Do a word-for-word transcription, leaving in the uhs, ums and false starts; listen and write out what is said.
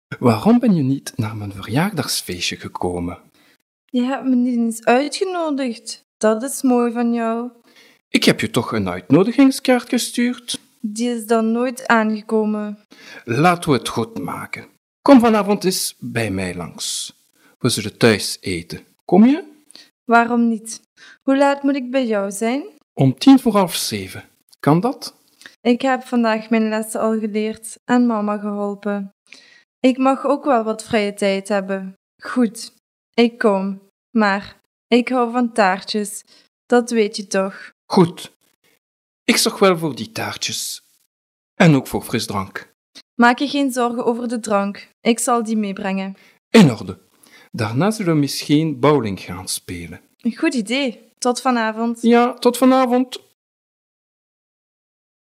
Waarom ben je niet naar mijn verjaardagsfeestje gekomen? Je hebt me niet eens uitgenodigd. Dat is mooi van jou. Ik heb je toch een uitnodigingskaart gestuurd? Die is dan nooit aangekomen. Laten we het goed maken. Kom vanavond eens bij mij langs. We zullen thuis eten. Kom je? Waarom niet? Hoe laat moet ik bij jou zijn? Om tien voor half zeven. Kan dat? Ik heb vandaag mijn lessen al geleerd en mama geholpen. Ik mag ook wel wat vrije tijd hebben. Goed, ik kom. Maar ik hou van taartjes. Dat weet je toch? Goed. Ik zorg wel voor die taartjes. En ook voor frisdrank. Maak je geen zorgen over de drank. Ik zal die meebrengen. In orde. Daarna zullen we misschien bowling gaan spelen. Een goed idee. Tot vanavond. Ja, tot vanavond.